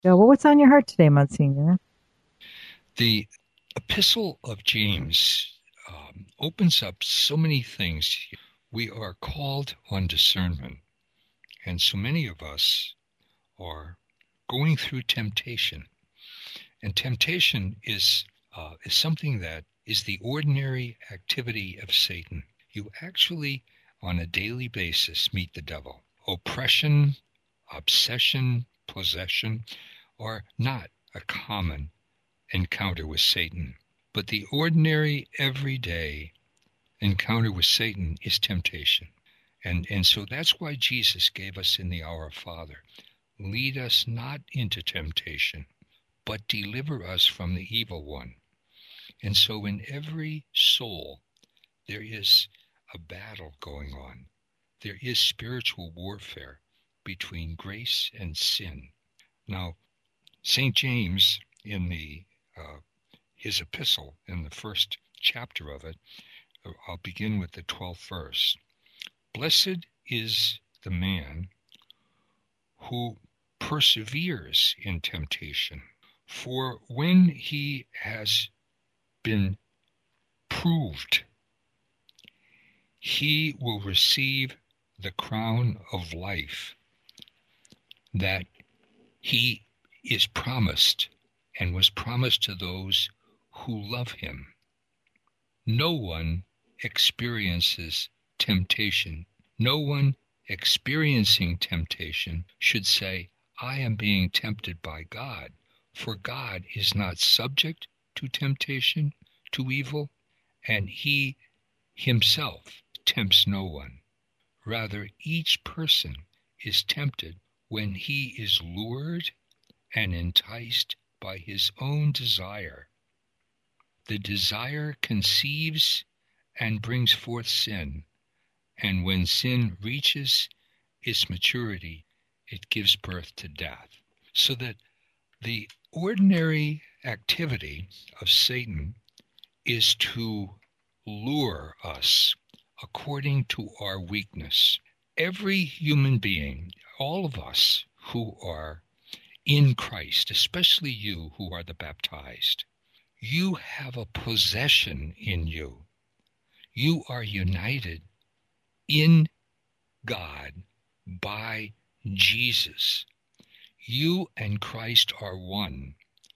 Yeah, well, what's on your heart today, Monsignor? The Epistle of James opens up so many things. We are called on discernment, and so many of us are going through temptation. And temptation is something that is the ordinary activity of Satan. You actually, on a daily basis, meet the devil. Oppression, obsession, possession are not a common encounter with Satan. But the ordinary, everyday encounter with Satan is temptation. And so that's why Jesus gave us in the Our Father, lead us not into temptation, but deliver us from the evil one. And so in every soul, there is a battle going on. There is spiritual warfare between grace and sin. Now, St. James, in his epistle, in the first chapter of it, I'll begin with the 12th verse. Blessed is the man who perseveres in temptation, for when he has been proved, he will receive the crown of life that he is promised and was promised to those who love him. No one experiences temptation. No one experiencing temptation should say, I am being tempted by God, for God is not subject to temptation, to evil, and he himself tempts no one. Rather, each person is tempted when he is lured and enticed by his own desire. The desire conceives and brings forth sin, and when sin reaches its maturity, it gives birth to death. So that the ordinary activity of Satan is to lure us according to our weakness. Every human being, all of us who are in Christ, especially you who are the baptized, you have a possession in you. You are united in God by Jesus. You and Christ are one.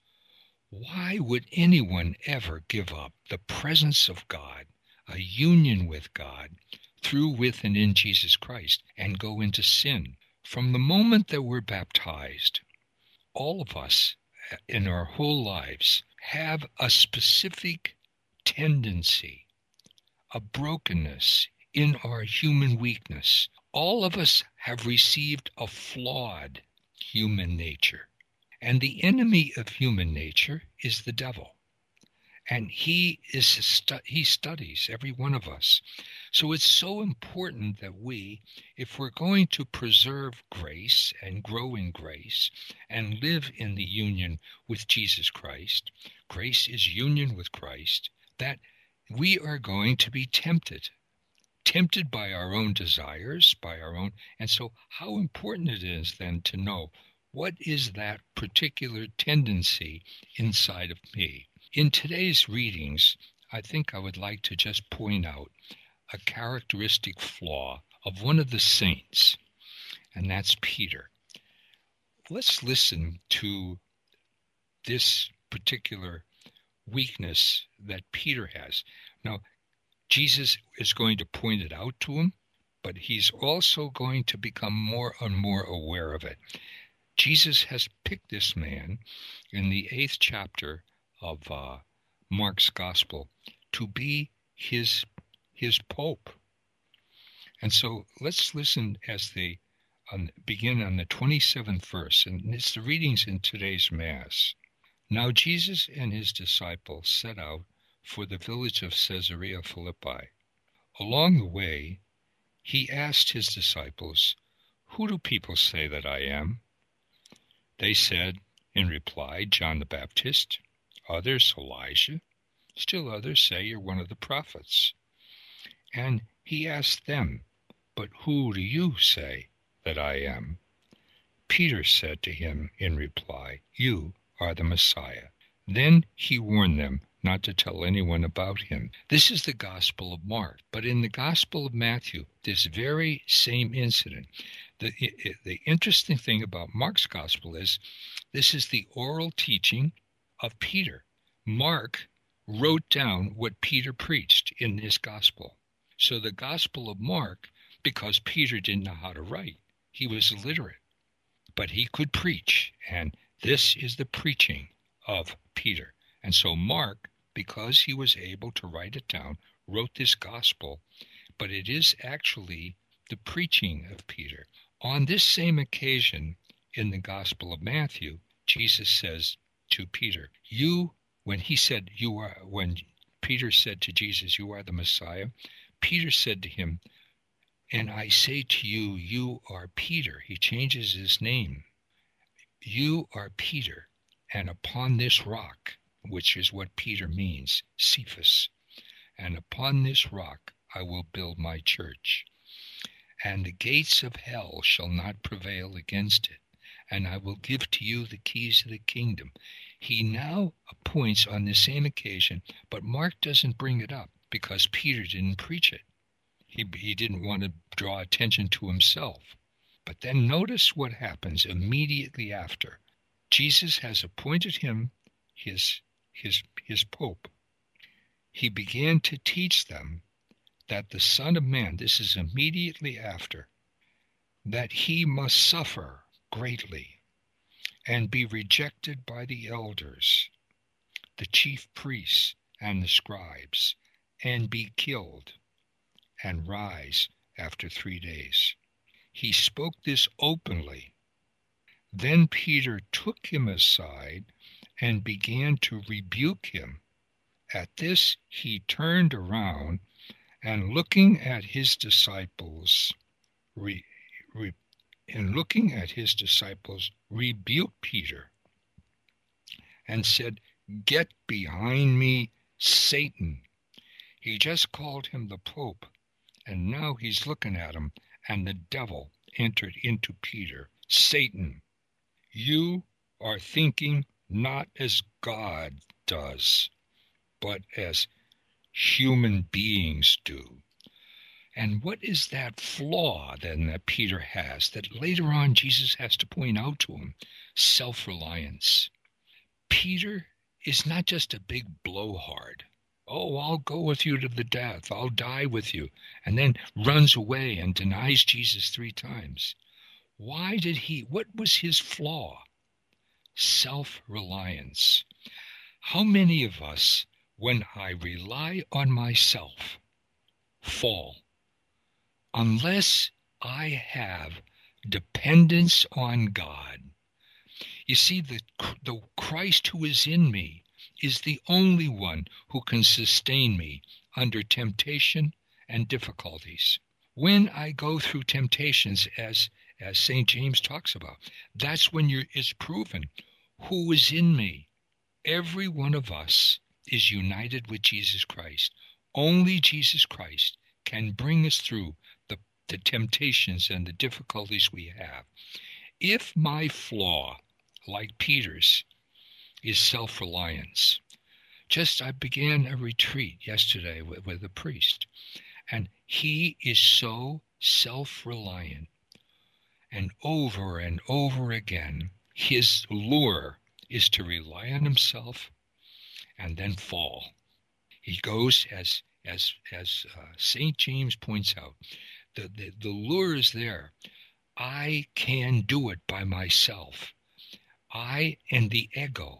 Why would anyone ever give up the presence of God, a union with God, through, with, and in Jesus Christ, and go into sin? From the moment that we're baptized, all of us in our whole lives have a specific tendency, a brokenness in our human weakness. All of us have received a flawed human nature. And the enemy of human nature is the devil. And he studies every one of us. So it's so important that we, if we're going to preserve grace and grow in grace and live in the union with Jesus Christ, grace is union with Christ, that we are going to be tempted by our own desires, by our own. And so how important it is then to know what is that particular tendency inside of me. In today's readings, I think I would like to just point out a characteristic flaw of one of the saints, and that's Peter. Let's listen to this particular weakness that Peter has. Now, Jesus is going to point it out to him, but he's also going to become more and more aware of it. Jesus has picked this man in the 8th chapter of Mark's Gospel to be his Pope. And so let's listen as they begin on the 27th verse, and it's the readings in today's Mass. Now Jesus and his disciples set out for the village of Caesarea Philippi. Along the way, he asked his disciples, "Who do people say that I am?" They said in reply, "John the Baptist, others Elijah, still others say you're one of the prophets." And he asked them, "But who do you say that I am?" Peter said to him in reply, "You are the Messiah." Then he warned them not to tell anyone about him. This is the Gospel of Mark. But in the Gospel of Matthew, this very same incident, the interesting thing about Mark's Gospel is this is the oral teaching of Peter. Mark wrote down what Peter preached in his Gospel. So the Gospel of Mark, because Peter didn't know how to write, he was illiterate, but he could preach, and this is the preaching of Peter. And so Mark, because he was able to write it down, wrote this gospel, but it is actually the preaching of Peter. On this same occasion in the Gospel of Matthew, Jesus says to Peter, when Peter said to Jesus, "You are the Messiah," Peter said to him, "And I say to you, you are Peter." He changes his name. "You are Peter, and upon this rock," which is what Peter means, Cephas, "and upon this rock I will build my church, and the gates of hell shall not prevail against it, and I will give to you the keys of the kingdom." He now appoints on the same occasion, but Mark doesn't bring it up because Peter didn't preach it. He didn't want to draw attention to himself. But then notice what happens immediately after. Jesus has appointed him his pope. He began to teach them that the Son of Man, this is immediately after, that he must suffer greatly and be rejected by the elders, the chief priests and the scribes, and be killed, and rise after 3 days. He spoke this openly. Then Peter took him aside and began to rebuke him. At this he turned around and looking at his disciples, rebuked Peter and said, "Get behind me, Satan." He just called him the Pope, and now he's looking at him, and the devil entered into Peter. "Satan, you are thinking not as God does, but as human beings do." And what is that flaw then that Peter has that later on Jesus has to point out to him? Self-reliance. Peter is not just a big blowhard. "Oh, I'll go with you to the death. I'll die with you." And then runs away and denies Jesus 3 times. What was his flaw? Self-reliance. How many of us, when I rely on myself, fall? Unless I have dependence on God. You see, the Christ who is in me is the only one who can sustain me under temptation and difficulties. When I go through temptations, as St. James talks about, that's when it's proven who is in me. Every one of us is united with Jesus Christ. Only Jesus Christ can bring us through the temptations and the difficulties we have. If my flaw, like Peter's, is self-reliance. I began a retreat yesterday with a priest, and he is so self-reliant. And over again, his lure is to rely on himself and then fall. He goes, as St. James points out, the lure is there. I can do it by myself. I and the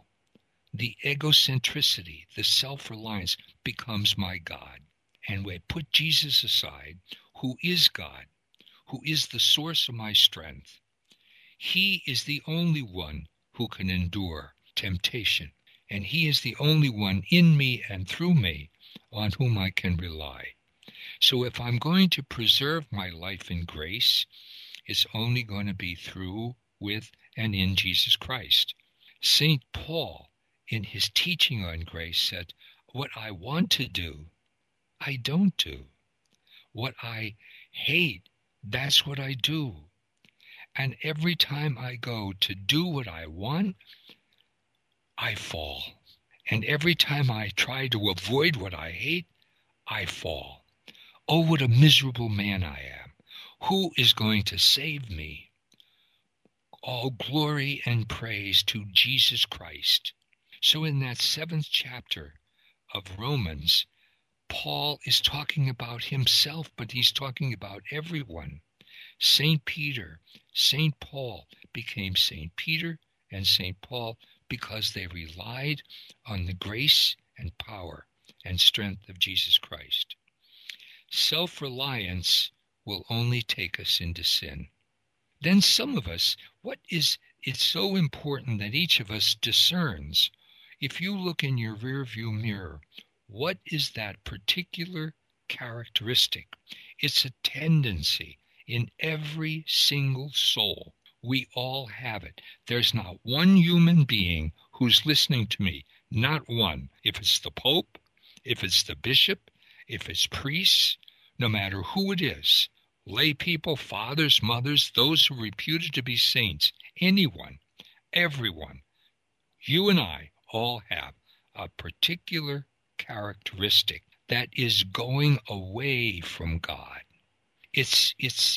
egocentricity, the self-reliance becomes my God. And we put Jesus aside, who is God, who is the source of my strength. He is the only one who can endure temptation. And he is the only one in me and through me on whom I can rely. So if I'm going to preserve my life in grace, it's only going to be through, with, and in Jesus Christ. St. Paul, in his teaching on grace, said, "What I want to do, I don't do. What I hate, that's what I do." And every time I go to do what I want, I fall. And every time I try to avoid what I hate, I fall. Oh, what a miserable man I am. Who is going to save me? All glory and praise to Jesus Christ. So in that 7th chapter of Romans, Paul is talking about himself, but he's talking about everyone. St. Peter, St. Paul became St. Peter and St. Paul because they relied on the grace and power and strength of Jesus Christ. Self-reliance will only take us into sin. Then some of us, it's so important that each of us discerns. If you look in your rearview mirror, what is that particular characteristic? It's a tendency in every single soul. We all have it. There's not one human being who's listening to me, not one. If it's the Pope, if it's the bishop, if it's priests, no matter who it is, lay people, fathers, mothers, those who are reputed to be saints, anyone, everyone, you and I all have a particular characteristic that is going away from God. It's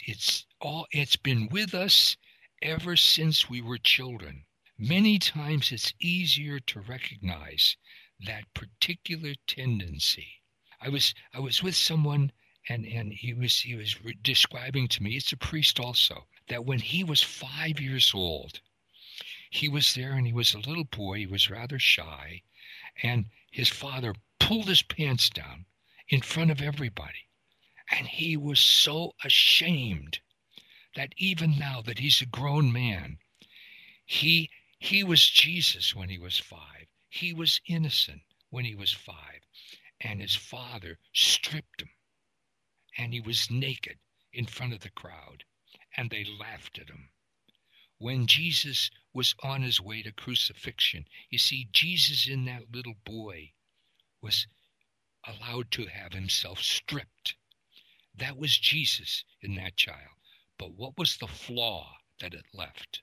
been with us ever since we were children. Many times it's easier to recognize that particular tendency. I was with someone and he was describing to me, it's a priest also, that when he was 5 years old, he was there and he was a little boy, he was rather shy, and his father pulled his pants down in front of everybody. And he was so ashamed that even now that he's a grown man, he was Jesus when he was 5. He was innocent when he was 5. And his father stripped him. And he was naked in front of the crowd. And they laughed at him. When Jesus was on his way to crucifixion, you see, Jesus in that little boy was allowed to have himself stripped. That was Jesus in that child. But what was the flaw that it left?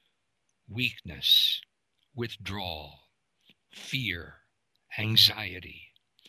Weakness, withdrawal, fear, anxiety,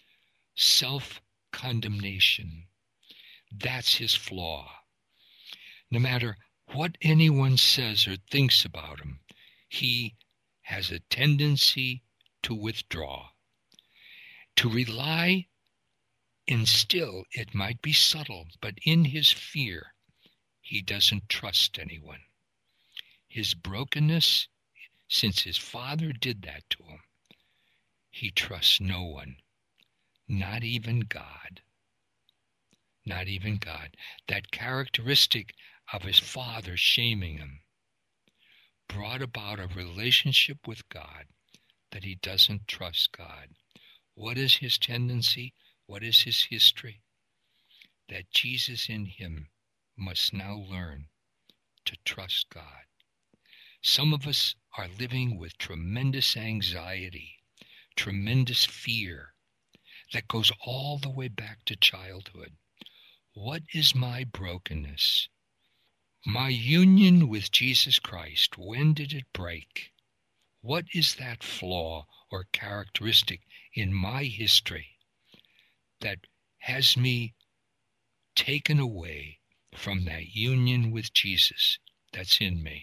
self-condemnation. That's his flaw. No matter what anyone says or thinks about him, he has a tendency to withdraw, to rely, and still it might be subtle, but in his fear, he doesn't trust anyone. His brokenness, since his father did that to him, he trusts no one, not even God. Not even God. That characteristic of his father shaming him brought about a relationship with God that he doesn't trust God. What is his tendency? What is his history? That Jesus in him must now learn to trust God. Some of us are living with tremendous anxiety, tremendous fear that goes all the way back to childhood. What is my brokenness? My union with Jesus Christ, when did it break? What is that flaw or characteristic in my history that has me taken away from that union with Jesus that's in me?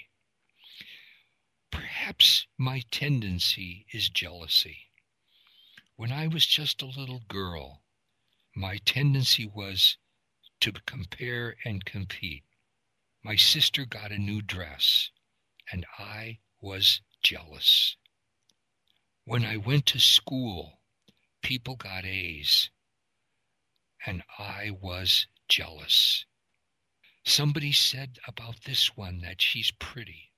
Perhaps my tendency is jealousy. When I was just a little girl, my tendency was to compare and compete. My sister got a new dress, and I was jealous. When I went to school, people got A's, and I was jealous. Somebody said about this one that she's pretty.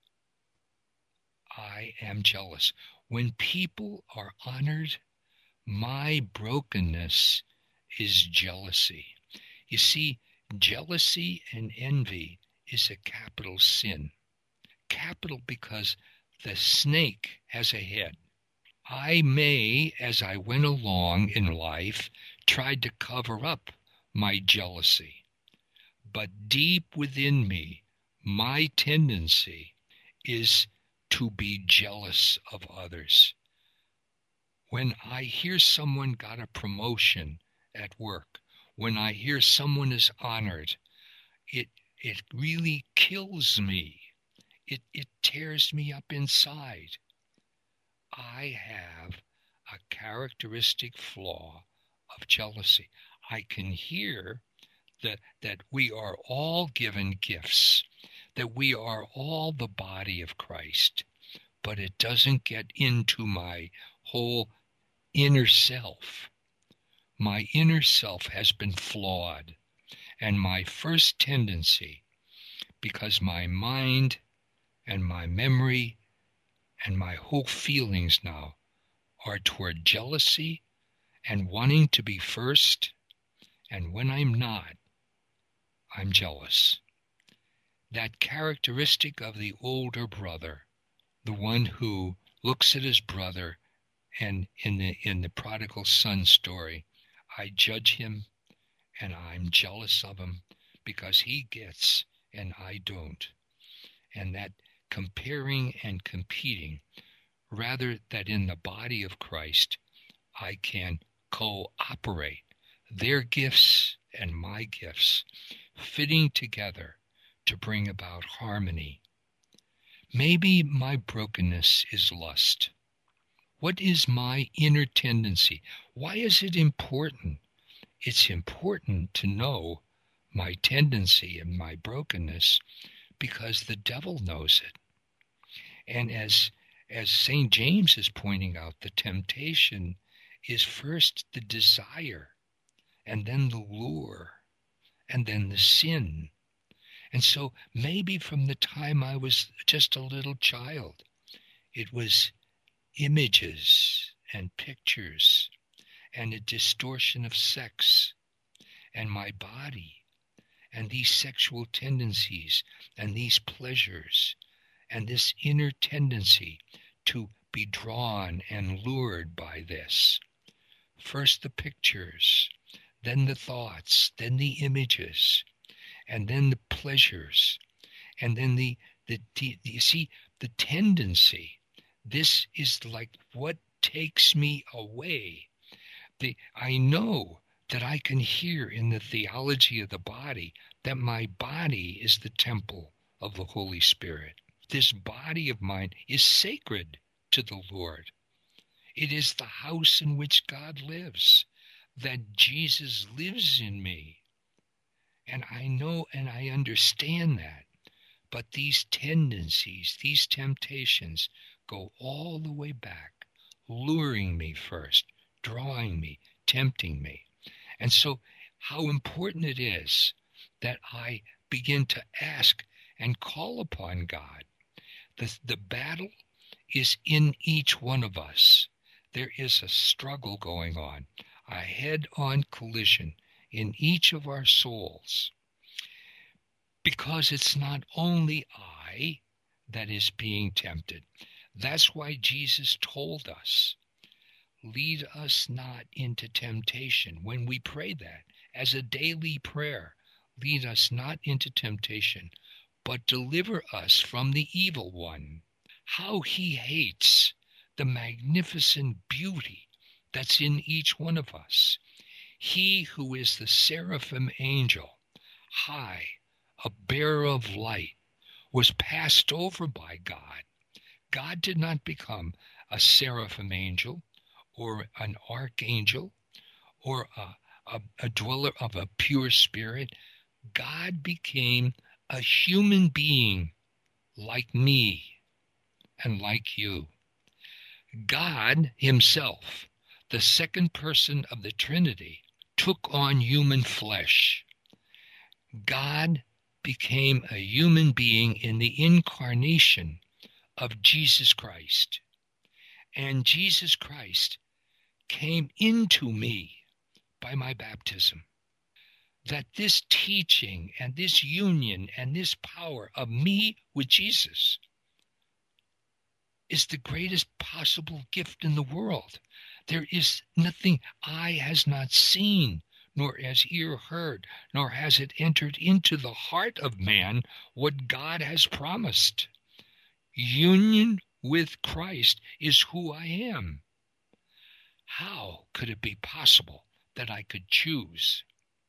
I am jealous. When people are honored, my brokenness is jealousy. You see, jealousy and envy is a capital sin. Capital because the snake has a head. I may, as I went along in life, tried to cover up my jealousy. But deep within me, my tendency is to be jealous of others. When I hear someone got a promotion at work, when I hear someone is honored, it really kills me. It tears me up inside. I have a characteristic flaw of jealousy. I can hear that we are all given gifts, that we are all the body of Christ, but it doesn't get into my whole inner self. My inner self has been flawed, and my first tendency, because my mind and my memory and my whole feelings now are toward jealousy and wanting to be first, and when I'm not, I'm jealous. That characteristic of the older brother, the one who looks at his brother, and in the prodigal son story, I judge him and I'm jealous of him because he gets and I don't. And that comparing and competing, rather that in the body of Christ I can cooperate, their gifts and my gifts fitting together to bring about harmony. Maybe my brokenness is lust. What is my inner tendency? Why is it important? It's important to know my tendency and my brokenness because the devil knows it. And as St. James is pointing out, the temptation is first the desire, and then the lure, and then the sin. And so maybe from the time I was just a little child, it was images and pictures and a distortion of sex and my body and these sexual tendencies and these pleasures and this inner tendency to be drawn and lured by this. First the pictures, then the thoughts, then the images, and then the pleasures, and then you see, the tendency. This is like what takes me away. I know that I can hear in the theology of the body that my body is the temple of the Holy Spirit. This body of mine is sacred to the Lord. It is the house in which God lives, that Jesus lives in me. And I know and I understand that. But these tendencies, these temptations go all the way back, luring me first, drawing me, tempting me. And so how important it is that I begin to ask and call upon God. The battle is in each one of us. There is a struggle going on, a head-on collision in each of our souls. Because it's not only I that is being tempted. That's why Jesus told us, lead us not into temptation. When we pray that as a daily prayer, lead us not into temptation, but deliver us from the evil one. How he hates the magnificent beauty that's in each one of us. He who is the seraphim angel, high, a bearer of light, was passed over by God. God did not become a seraphim angel or an archangel or a dweller of a pure spirit. God became a human being like me and like you. God himself, the second person of the Trinity, took on human flesh. God became a human being in the incarnation of Jesus Christ. And Jesus Christ came into me by my baptism. That this teaching and this union and this power of me with Jesus is the greatest possible gift in the world. There is nothing eye has not seen, nor has ear heard, nor has it entered into the heart of man what God has promised. Union with Christ is who I am. How could it be possible that I could choose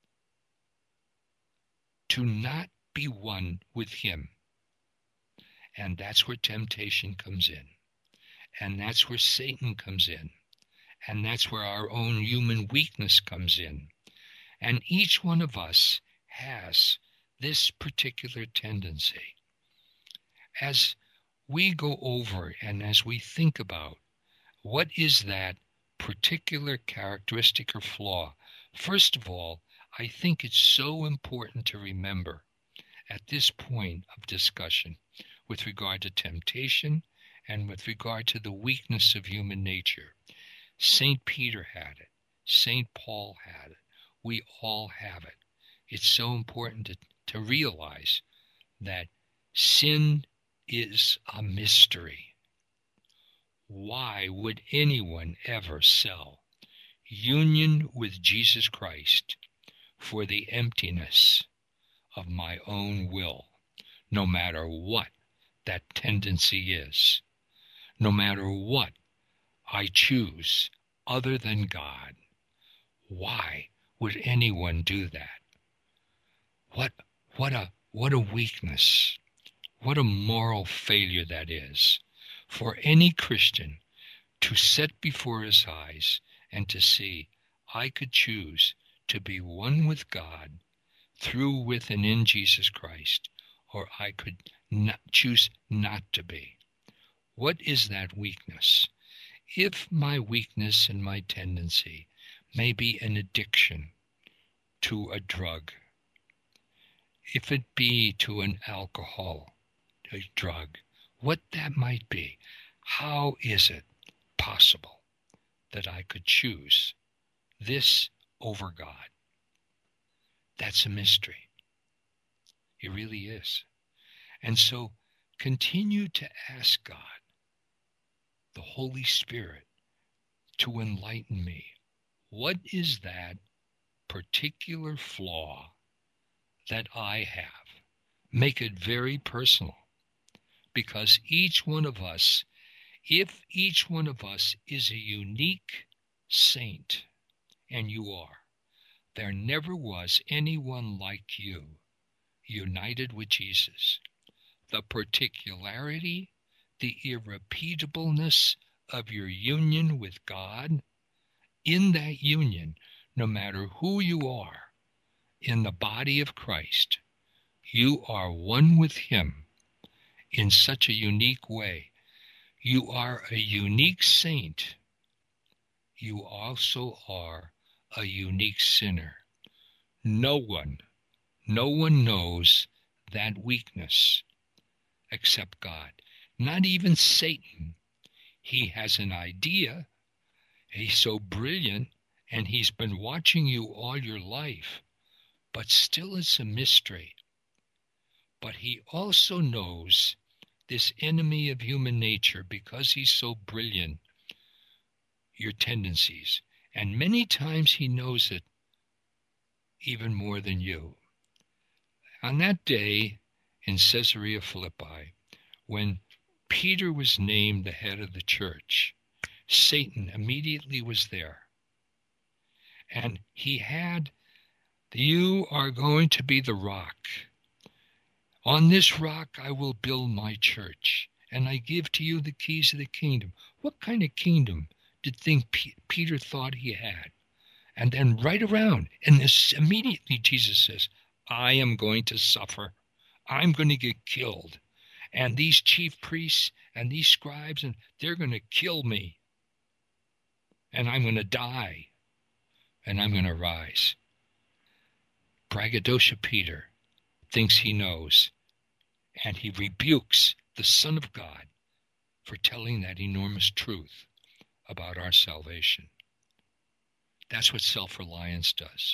to not be one with him? And that's where temptation comes in. And that's where Satan comes in. And that's where our own human weakness comes in. And each one of us has this particular tendency. As we go over and as we think about what is that particular characteristic or flaw, first of all, I think it's so important to remember at this point of discussion with regard to temptation and with regard to the weakness of human nature. St. Peter had it. St. Paul had it. We all have it. It's so important to realize that sin is a mystery. Why would anyone ever sell union with Jesus Christ for the emptiness of my own will, no matter what that tendency is, no matter what I choose other than God? Why would anyone do that? What a weakness. What a moral failure that is for any Christian to set before his eyes and to see, I could choose to be one with God through, with, and in Jesus Christ, or I could choose not to be. What is that weakness? If my weakness and my tendency may be an addiction to a drug, if it be to an alcohol, a drug, what that might be, how is it possible that I could choose this over God? That's a mystery. It really is. And so continue to ask God, the Holy Spirit, to enlighten me. What is that particular flaw that I have? Make it very personal. Because each one of us, if each one of us is a unique saint, and you are, there never was anyone like you, united with Jesus. The particularity, the irrepeatableness of your union with God, in that union, no matter who you are, in the body of Christ, you are one with him in such a unique way. You are a unique saint. You also are a unique sinner. No one knows that weakness except God. Not even Satan. He has an idea. He's so brilliant, and he's been watching you all your life, but still it's a mystery. But he also knows this enemy of human nature, because he's so brilliant, your tendencies. And many times he knows it even more than you. On that day in Caesarea Philippi, when Peter was named the head of the church, Satan immediately was there. And he had, you are going to be the rock. On this rock I will build my church, and I give to you the keys of the kingdom. What kind of kingdom did Peter thought he had? And then right around, and this immediately Jesus says, I am going to suffer. I'm going to get killed. And these chief priests and these scribes, and they're going to kill me. And I'm going to die. And I'm going to rise. Braggadocio Peter thinks he knows. And he rebukes the Son of God for telling that enormous truth about our salvation. That's what self-reliance does.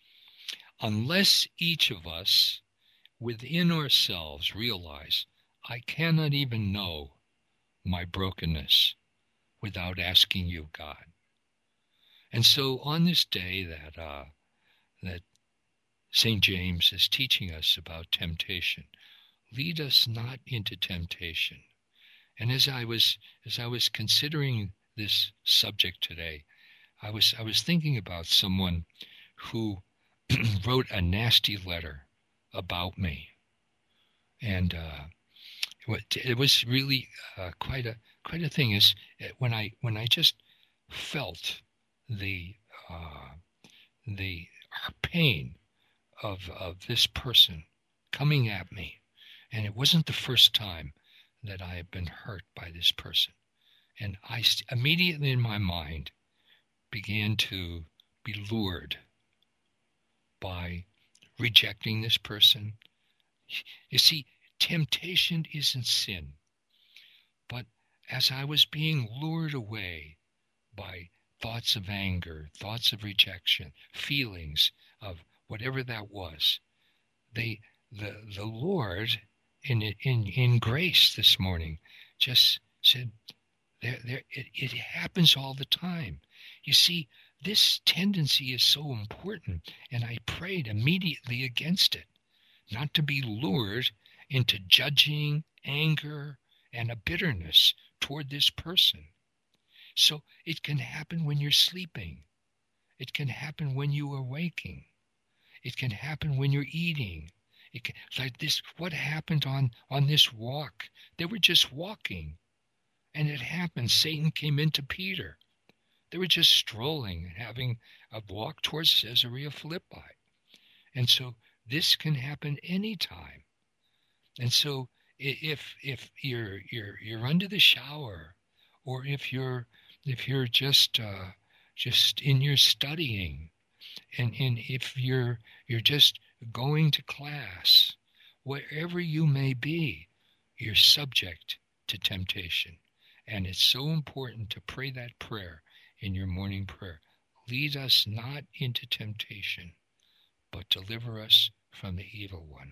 Unless each of us within ourselves realize, I cannot even know my brokenness without asking you, God. And so on this day that that St. James is teaching us about temptation. Lead us not into temptation. And as I was considering this subject today, I was thinking about someone who wrote a nasty letter about me, and it was really quite a thing. Is when I just felt the pain of this person coming at me, and it wasn't the first time that I have been hurt by this person. And I immediately in my mind began to be lured by rejecting this person. You see, temptation isn't sin. But as I was being lured away by thoughts of anger, thoughts of rejection, feelings of whatever that was, the Lord in grace this morning just said, it happens all the time. You see, this tendency is so important, and I prayed immediately against it, not to be lured into judging, anger, and a bitterness toward this person. So it can happen when you're sleeping. It can happen when you are waking. It can happen when you're eating. Like this, what happened on this walk? They were just walking, and it happened. Satan came into Peter. They were just strolling, having a walk towards Caesarea Philippi. And so this can happen anytime. And so if you're under the shower, or if you're just in your studying, and if you're just going to class, wherever you may be, you're subject to temptation. And it's so important to pray that prayer in your morning prayer. Lead us not into temptation, but deliver us from the evil one.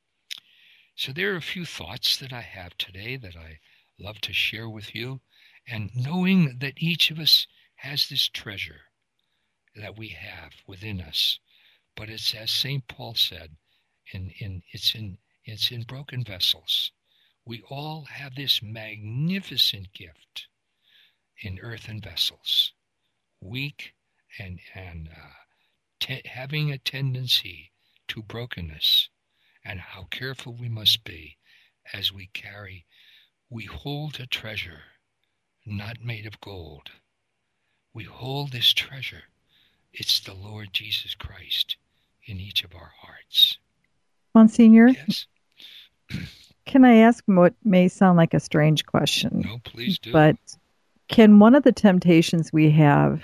So there are a few thoughts that I have today that I love to share with you. And knowing that each of us has this treasure that we have within us, but it's as St. Paul said, it's in broken vessels. We all have this magnificent gift in earthen vessels, weak and having a tendency to brokenness, and how careful we must be as we hold a treasure not made of gold. We hold this treasure. It's the Lord Jesus Christ in each of our hearts. Monsignor? Yes? Can I ask what may sound like a strange question? No, please do. But can one of the temptations we have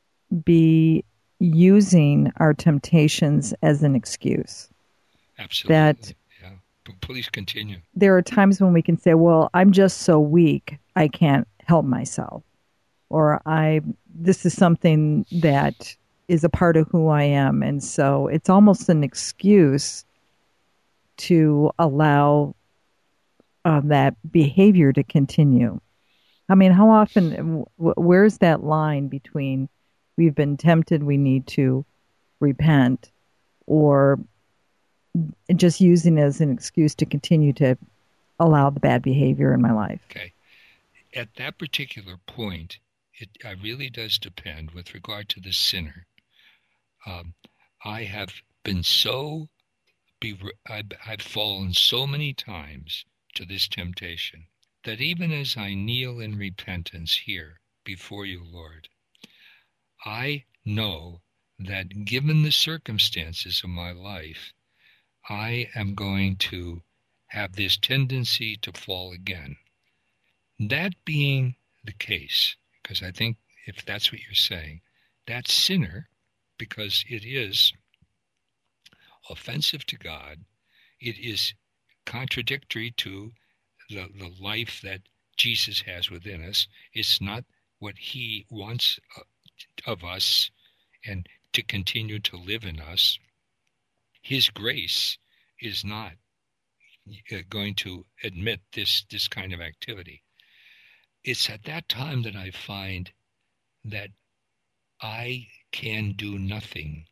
be using our temptations as an excuse? Absolutely. That yeah. But please continue. There are times when we can say, well, I'm just so weak, I can't help myself. Or this is something that is a part of who I am. And so it's almost an excuse to allow that behavior to continue. I mean, how often, where's that line between we've been tempted, we need to repent, or just using it as an excuse to continue to allow the bad behavior in my life? Okay. At that particular point, it really does depend with regard to the sinner. I have been I've fallen so many times to this temptation that even as I kneel in repentance here before you, Lord, I know that given the circumstances of my life, I am going to have this tendency to fall again. That being the case, because I think if that's what you're saying, that sinner, because it is offensive to God, it is contradictory to the life that Jesus has within us. It's not what he wants of us and to continue to live in us. His grace is not going to admit this kind of activity. It's at that time that I find that I can do nothing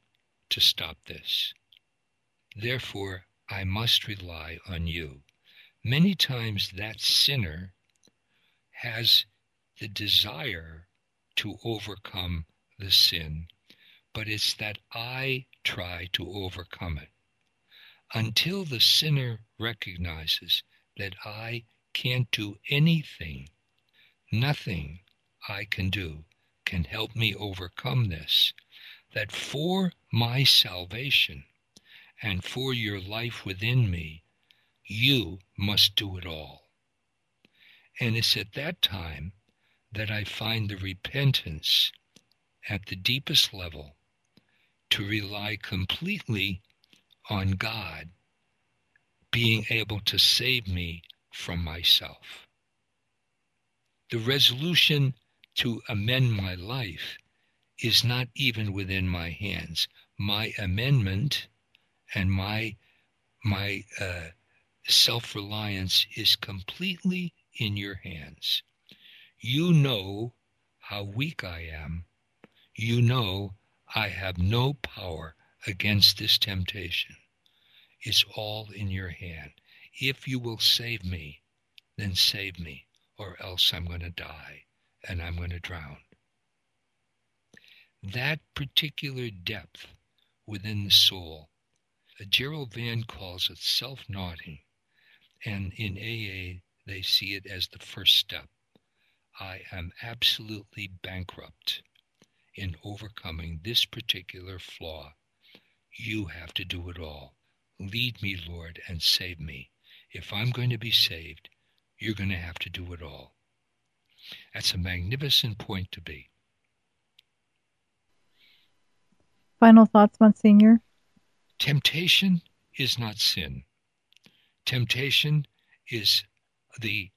to stop this. Therefore, I must rely on you. Many times that sinner has the desire to overcome the sin, but it's that I try to overcome it. Until the sinner recognizes that I can't do anything, nothing I can do can help me overcome this, that for my salvation and for your life within me, you must do it all. And it's at that time that I find the repentance at the deepest level to rely completely on God being able to save me from myself. The resolution to amend my life is not even within my hands. My amendment and my self-reliance is completely in your hands. You know how weak I am. You know I have no power against this temptation. It's all in your hand. If you will save me, then save me, or else I'm going to die and I'm going to drown. That particular depth within the soul, Gerald Van calls it self-nodding, and in AA they see it as the first step. I am absolutely bankrupt in overcoming this particular flaw. You have to do it all. Lead me, Lord, and save me. If I'm going to be saved, you're going to have to do it all. That's a magnificent point to be. Final thoughts, Monsignor? Temptation is not sin. Temptation is the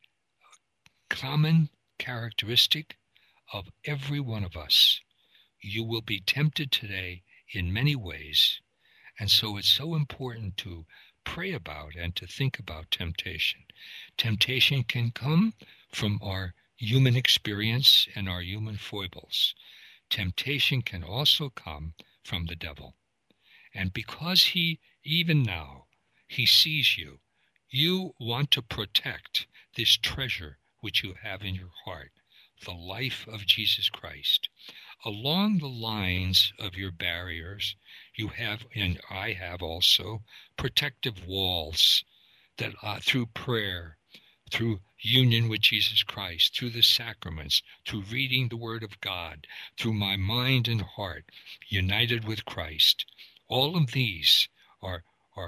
common characteristic of every one of us. You will be tempted today in many ways, and so it's so important to pray about and to think about temptation. Temptation can come from our human experience and our human foibles. Temptation can also come from the devil. And because he, even now, he sees you, you want to protect this treasure which you have in your heart, the life of Jesus Christ. Along the lines of your barriers, you have, and I have also, protective walls that through prayer, through union with Jesus Christ, through the sacraments, through reading the Word of God, through my mind and heart, united with Christ. All of these are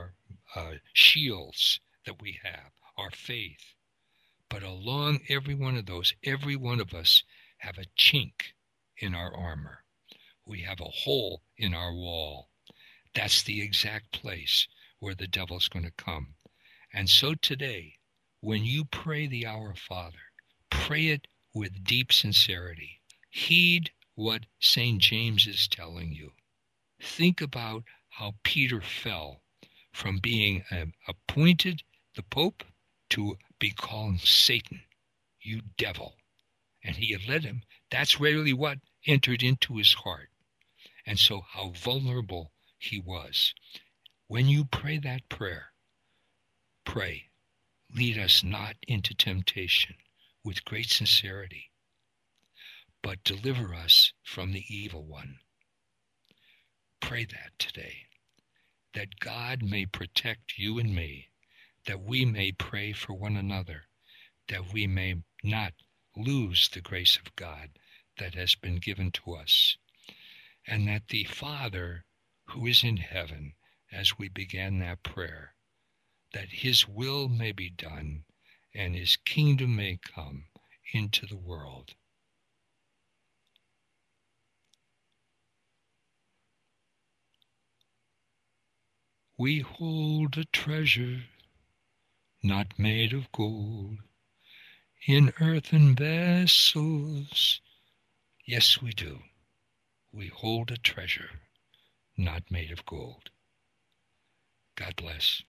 shields that we have, our faith. But along every one of those, every one of us have a chink in our armor. We have a hole in our wall. That's the exact place where the devil's going to come. And so today, when you pray the Our Father, pray it with deep sincerity. Heed what St. James is telling you. Think about how Peter fell from being appointed the Pope to be called Satan, you devil. And he had led him. That's really what entered into his heart. And so how vulnerable he was. When you pray that prayer, pray, lead us not into temptation, with great sincerity, but deliver us from the evil one. Pray that today, that God may protect you and me, that we may pray for one another, that we may not lose the grace of God that has been given to us, and that the Father who is in heaven, as we began that prayer, that his will may be done and his kingdom may come into the world. We hold a treasure not made of gold in earthen vessels. Yes, we do. We hold a treasure not made of gold. God bless.